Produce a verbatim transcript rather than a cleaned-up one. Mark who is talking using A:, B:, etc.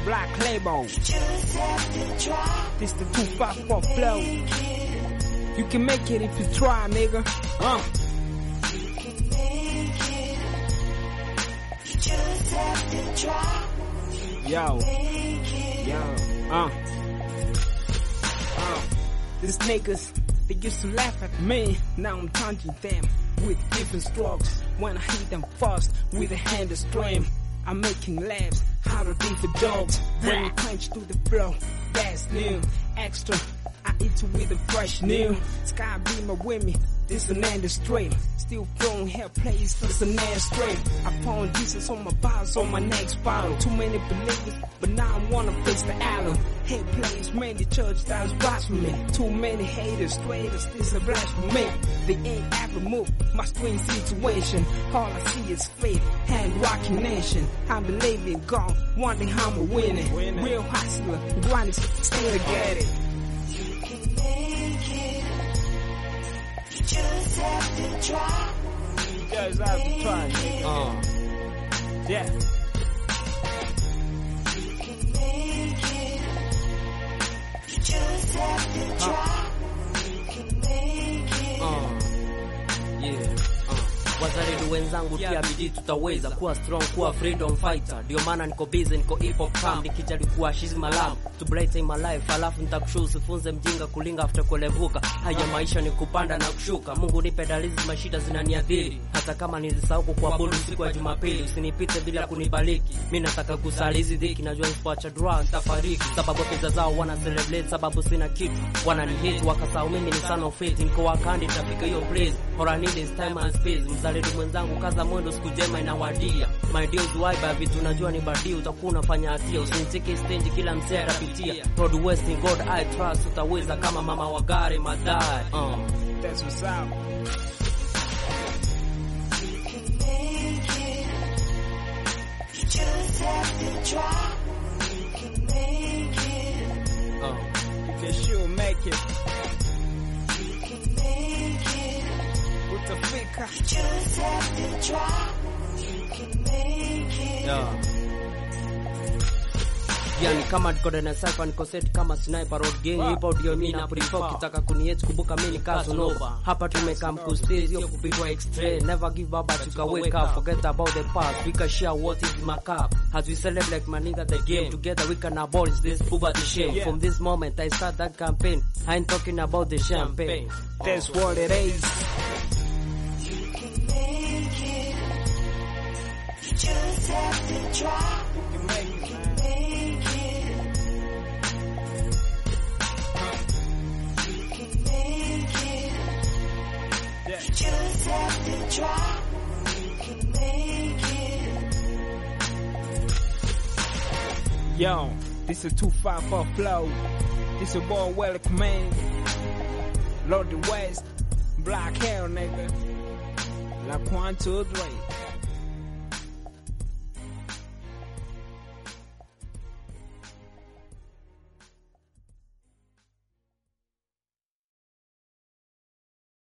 A: Black Label. This the two five four flow. You can make it if you try, nigga. Uh. Yo. Yo. Uh. Uh. These niggas, they used to laugh at me. Now I'm taunting them with different strokes. When I hit them fast with a hand of stream, I'm making laughs how to do for dogs. When you punch through the flow, that's new. Extra, I eat it with a fresh new. Sky beamer with me, this an end straight. Still throwing hair plays, this an end straight. I found Jesus on my bars, on my next bottle. Too many believers, but now I wanna face the island. Head plays, many church that's blasphemy. Too many haters, traitors, this a blasphemy. They ain't ever moved my swing situation. All I see is faith, hand rocking nation. I believe in God, one day I'm a winner. Real hustler, grinding, still get it.
B: You can make it. You just have to try.
A: You guys have to try, nigga. Uh. Yeah.
B: You can make it. You just have to try. You can make it.
C: Uh. Yeah. Wazalendo wenzangu tia bidii tutaweza kuwa strong, kuwa freedom fighter. Ndio maana niko busy, niko hip hop camp, nikijali kuwa she's my love to bright in my life. Alafu nitakushow usifunze mjinga kulinga after kulevuka. Haya maisha ni kupanda na kushuka. Mungu nipe dalizi, mashida zinaniadhiri. Hata kama nilisahau kuabudu siku ya Jumapili, usinipite bila kunibariki. Mimi nataka kusalizi dhiki, najua nipoacha dua nitafariki. Sababu pesa zao wana celebrate, sababu sina kitu. Wanani hate wakasahau mimi ni son of faith. Niko wakandi tafika hiyo place. All I need is time and space. Mzalendo mwenzangu kaza mwendo, siku jema inawadia. My deals waiba vitu najua ni badi, utakuwa unafanya hatia. Usiniteke stage kila msee atapitia. Road West in God I trust, utaweza kama mama wa gari madai. Uh.
A: That's what's up.
B: You can make it. You just have to try. You can make it.
C: Uh.
A: You can sure make it.
B: You can make it.
A: With the flicker.
B: You just have to try. You can make it.
C: Yeah. Yani kama niko na sniper niko set kama sniper road gang. Hip hop ndio mimi na prefer, kitaka kuniet kumbuka mimi ni Casanova. Hapa tumekam kustage sio kupigwa extra. Never give up but you can wake up, forget about the past. We can share what is my cup as we celebrate my nigga the game. Together we can abolish this poverty shame. From this moment I start that campaign. I ain't talking about the champagne.
A: That's what it is.
B: You can make it. You just have to try.
A: You can make it, man.
B: Make it. You can make it.
A: Yeah.
B: You just have to try. You can make it.
A: Yo, this is two five four flow. This is boy well command. Lord the West, Black Hell, nigga. Like one, two, three.